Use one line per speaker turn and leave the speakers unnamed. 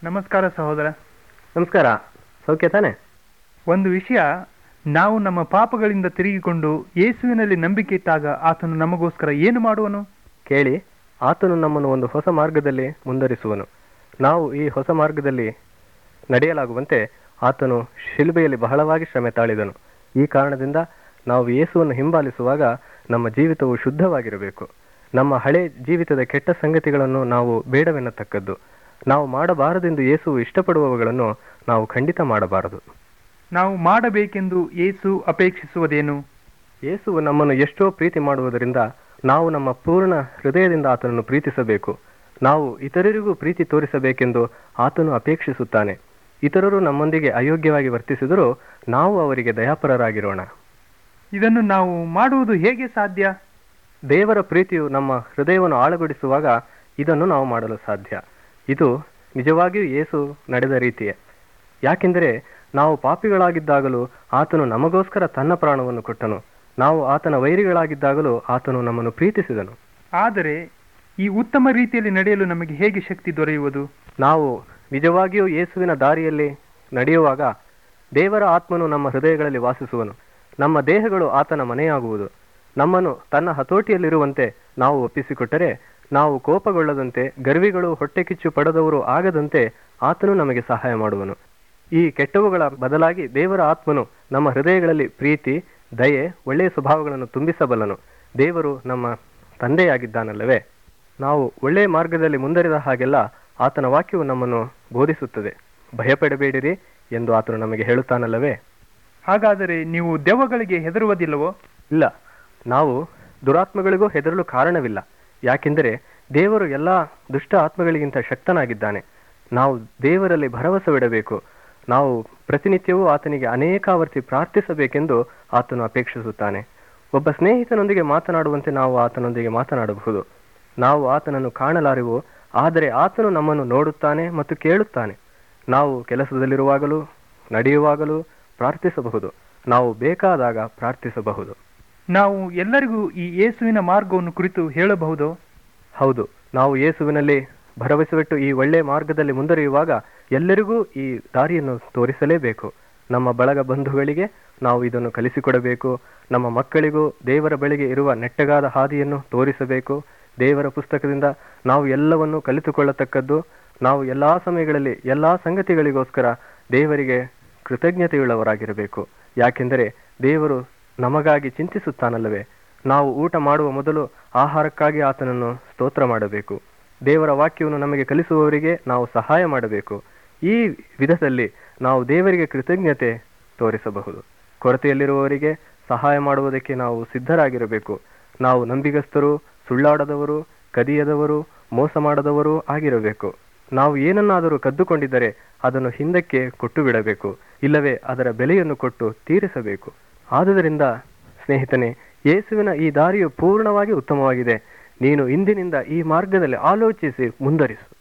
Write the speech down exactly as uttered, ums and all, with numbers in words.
ನಮಸ್ಕಾರ ಸಹೋದರ.
ನಮಸ್ಕಾರ. ಸೌಖ್ಯ ತಾನೆ?
ಒಂದು ವಿಷಯ, ನಾವು ನಮ್ಮ ಪಾಪಗಳಿಂದ ತಿರುಗಿಕೊಂಡು ಯೇಸುವಿನಲ್ಲಿ ನಂಬಿಕೆ ಇಟ್ಟಾಗ ಆತನು ನಮಗೋಸ್ಕರ ಏನು ಮಾಡುವನು?
ಕೇಳಿ, ಆತನು ನಮ್ಮನ್ನು ಒಂದು ಹೊಸ ಮಾರ್ಗದಲ್ಲಿ ಮುಂದುವರಿಸುವನು. ನಾವು ಈ ಹೊಸ ಮಾರ್ಗದಲ್ಲಿ ನಡೆಯಲಾಗುವಂತೆ ಆತನು ಶಿಲುಬೆಯಲ್ಲಿ ಬಹಳವಾಗಿ ಶ್ರಮೆ ತಾಳಿದನು. ಈ ಕಾರಣದಿಂದ ನಾವು ಯೇಸುವನ್ನು ಹಿಂಬಾಲಿಸುವಾಗ ನಮ್ಮ ಜೀವಿತವು ಶುದ್ಧವಾಗಿರಬೇಕು. ನಮ್ಮ ಹಳೆ ಜೀವಿತದ ಕೆಟ್ಟ ಸಂಗತಿಗಳನ್ನು ನಾವು ಬೇಡವೆನ್ನತಕ್ಕದ್ದು. ನಾವು ಮಾಡಬಾರದೆಂದು ಯೇಸು ಇಷ್ಟಪಡುವವುಗಳನ್ನು ನಾವು ಖಂಡಿತ ಮಾಡಬಾರದು.
ನಾವು ಮಾಡಬೇಕೆಂದು ಯೇಸು ಅಪೇಕ್ಷಿಸುವುದೇನು?
ಯೇಸುವು ನಮ್ಮನ್ನು ಎಷ್ಟೋ ಪ್ರೀತಿ ಮಾಡುವುದರಿಂದ ನಾವು ನಮ್ಮ ಪೂರ್ಣ ಹೃದಯದಿಂದ ಆತನನ್ನು ಪ್ರೀತಿಸಬೇಕು. ನಾವು ಇತರರಿಗೂ ಪ್ರೀತಿ ತೋರಿಸಬೇಕೆಂದು ಆತನು ಅಪೇಕ್ಷಿಸುತ್ತಾನೆ. ಇತರರು ನಮ್ಮೊಂದಿಗೆ ಅಯೋಗ್ಯವಾಗಿ ವರ್ತಿಸಿದರೂ ನಾವು ಅವರಿಗೆ ದಯಾಪರರಾಗಿರೋಣ.
ಇದನ್ನು ನಾವು ಮಾಡುವುದು ಹೇಗೆ ಸಾಧ್ಯ?
ದೇವರ ಪ್ರೀತಿಯು ನಮ್ಮ ಹೃದಯವನ್ನು ಆಳಗೊಳಿಸುವಾಗ ಇದನ್ನು ನಾವು ಮಾಡಲು ಸಾಧ್ಯ. ಇದು ನಿಜವಾಗಿಯೂ ಯೇಸು ನಡೆದ ರೀತಿಯೇ. ಯಾಕೆಂದರೆ ನಾವು ಪಾಪಿಗಳಾಗಿದ್ದಾಗಲೂ ಆತನು ನಮಗೋಸ್ಕರ ತನ್ನ ಪ್ರಾಣವನ್ನು ಕೊಟ್ಟನು. ನಾವು ಆತನ ವೈರಿಗಳಾಗಿದ್ದಾಗಲೂ ಆತನು ನಮ್ಮನ್ನು ಪ್ರೀತಿಸಿದನು.
ಆದರೆ ಈ ಉತ್ತಮ ರೀತಿಯಲ್ಲಿ ನಡೆಯಲು ನಮಗೆ ಹೇಗೆ ಶಕ್ತಿ ದೊರೆಯುವುದು?
ನಾವು ನಿಜವಾಗಿಯೂ ಯೇಸುವಿನ ದಾರಿಯಲ್ಲಿ ನಡೆಯುವಾಗ ದೇವರ ಆತ್ಮನು ನಮ್ಮ ಹೃದಯಗಳಲ್ಲಿ ವಾಸಿಸುವನು. ನಮ್ಮ ದೇಹಗಳು ಆತನ ಮನೆಯಾಗುವುದು. ನಮ್ಮನ್ನು ತನ್ನ ಹತೋಟಿಯಲ್ಲಿರುವಂತೆ ನಾವು ಒಪ್ಪಿಸಿಕೊಟ್ಟರೆ, ನಾವು ಕೋಪಗೊಳ್ಳದಂತೆ, ಗರ್ವಿಗಳು ಹೊಟ್ಟೆ ಕಿಚ್ಚು ಪಡೆದವರು ಆಗದಂತೆ ಆತನು ನಮಗೆ ಸಹಾಯ ಮಾಡುವನು. ಈ ಕೆಟ್ಟವುಗಳ ಬದಲಾಗಿ ದೇವರ ಆತ್ಮನು ನಮ್ಮ ಹೃದಯಗಳಲ್ಲಿ ಪ್ರೀತಿ, ದಯೆ, ಒಳ್ಳೆಯ ಸ್ವಭಾವಗಳನ್ನು ತುಂಬಿಸಬಲ್ಲನು. ದೇವರು ನಮ್ಮ ತಂದೆಯಾಗಿದ್ದಾನಲ್ಲವೇ? ನಾವು ಒಳ್ಳೆಯ ಮಾರ್ಗದಲ್ಲಿ ಮುಂದರಿದ ಹಾಗೆಲ್ಲ ಆತನ ವಾಕ್ಯವು ನಮ್ಮನ್ನು ಬೋಧಿಸುತ್ತದೆ. ಭಯಪಡಬೇಡಿರಿ ಎಂದು ಆತನು ನಮಗೆ ಹೇಳುತ್ತಾನಲ್ಲವೇ?
ಹಾಗಾದರೆ ನೀವು ದೆವ್ವಗಳಿಗೆ ಹೆದರುವುದಿಲ್ಲವೋ?
ಇಲ್ಲ, ನಾವು ದುರಾತ್ಮಗಳಿಗೂ ಹೆದರಲು ಕಾರಣವಿಲ್ಲ. ಯಾಕೆಂದರೆ ದೇವರು ಎಲ್ಲ ದುಷ್ಟ ಆತ್ಮಗಳಿಗಿಂತ ಶಕ್ತನಾಗಿದ್ದಾನೆ. ನಾವು ದೇವರಲ್ಲಿ ಭರವಸೆವಿಡಬೇಕು. ನಾವು ಪ್ರತಿನಿತ್ಯವೂ ಆತನಿಗೆ ಅನೇಕಾವರ್ತಿ ಪ್ರಾರ್ಥಿಸಬೇಕೆಂದು ಆತನು ಅಪೇಕ್ಷಿಸುತ್ತಾನೆ. ಒಬ್ಬ ಸ್ನೇಹಿತನೊಂದಿಗೆ ಮಾತನಾಡುವಂತೆ ನಾವು ಆತನೊಂದಿಗೆ ಮಾತನಾಡಬಹುದು. ನಾವು ಆತನನ್ನು ಕಾಣಲಾರೆವು, ಆದರೆ ಆತನು ನಮ್ಮನ್ನು ನೋಡುತ್ತಾನೆ ಮತ್ತು ಕೇಳುತ್ತಾನೆ. ನಾವು ಕೆಲಸದಲ್ಲಿರುವಾಗಲೂ ನಡೆಯುವಾಗಲೂ ಪ್ರಾರ್ಥಿಸಬಹುದು. ನಾವು ಬೇಕಾದಾಗ ಪ್ರಾರ್ಥಿಸಬಹುದು.
ನಾವು ಎಲ್ಲರಿಗೂ ಈ ಯೇಸುವಿನ ಮಾರ್ಗವನ್ನು ಕುರಿತು ಹೇಳಬಹುದು.
ಹೌದು, ನಾವು ಯೇಸುವಿನಲ್ಲಿ ಭರವಸೆವಿಟ್ಟು ಈ ಒಳ್ಳೆಯ ಮಾರ್ಗದಲ್ಲಿ ಮುಂದುವರಿಯುವಾಗ ಎಲ್ಲರಿಗೂ ಈ ದಾರಿಯನ್ನು ತೋರಿಸಲೇಬೇಕು. ನಮ್ಮ ಬಳಗ ಬಂಧುಗಳಿಗೆ ನಾವು ಇದನ್ನು ಕಲಿಸಿಕೊಡಬೇಕು. ನಮ್ಮ ಮಕ್ಕಳಿಗೂ ದೇವರ ಬಳಿಗೆ ಇರುವ ನೆಟ್ಟಗಾದ ಹಾದಿಯನ್ನು ತೋರಿಸಬೇಕು. ದೇವರ ಪುಸ್ತಕದಿಂದ ನಾವು ಎಲ್ಲವನ್ನು ಕಲಿತುಕೊಳ್ಳತಕ್ಕದ್ದು. ನಾವು ಎಲ್ಲ ಸಮಯಗಳಲ್ಲಿ ಎಲ್ಲ ಸಂಗತಿಗಳಿಗೋಸ್ಕರ ದೇವರಿಗೆ ಕೃತಜ್ಞತೆಯುಳ್ಳವರಾಗಿರಬೇಕು. ಯಾಕೆಂದರೆ ದೇವರು ನಮಗಾಗಿ ಚಿಂತಿಸುತ್ತಾನಲ್ಲವೇ? ನಾವು ಊಟ ಮಾಡುವ ಮೊದಲು ಆಹಾರಕ್ಕಾಗಿ ಆತನನ್ನು ಸ್ತೋತ್ರ ಮಾಡಬೇಕು. ದೇವರ ವಾಕ್ಯವನ್ನು ನಮಗೆ ಕಲಿಸುವವರಿಗೆ ನಾವು ಸಹಾಯ ಮಾಡಬೇಕು. ಈ ವಿಧದಲ್ಲಿ ನಾವು ದೇವರಿಗೆ ಕೃತಜ್ಞತೆ ತೋರಿಸಬಹುದು. ಕೊರತೆಯಲ್ಲಿರುವವರಿಗೆ ಸಹಾಯ ಮಾಡುವುದಕ್ಕೆ ನಾವು ಸಿದ್ಧರಾಗಿರಬೇಕು. ನಾವು ನಂಬಿಗಸ್ತರು, ಸುಳ್ಳಾಡದವರು, ಕದಿಯದವರು, ಮೋಸ ಮಾಡದವರು ಆಗಿರಬೇಕು. ನಾವು ಏನನ್ನಾದರೂ ಕದ್ದುಕೊಂಡಿದ್ದರೆ ಅದನ್ನು ಹಿಂದಕ್ಕೆ ಕೊಟ್ಟು ಬಿಡಬೇಕು. ಇಲ್ಲವೇ ಅದರ ಬೆಲೆಯನ್ನು ಕೊಟ್ಟು ತೀರಿಸಬೇಕು. ಆದುದರಿಂದ ಸ್ನೇಹಿತನೇ, ಯೇಸುವಿನ ಈ ದಾರಿಯು ಪೂರ್ಣವಾಗಿ ಉತ್ತಮವಾಗಿದೆ. ನೀನು ಇಂದಿನಿಂದ ಈ ಮಾರ್ಗದಲ್ಲಿ ಆಲೋಚಿಸಿ ಮುಂದುವರಿಸು.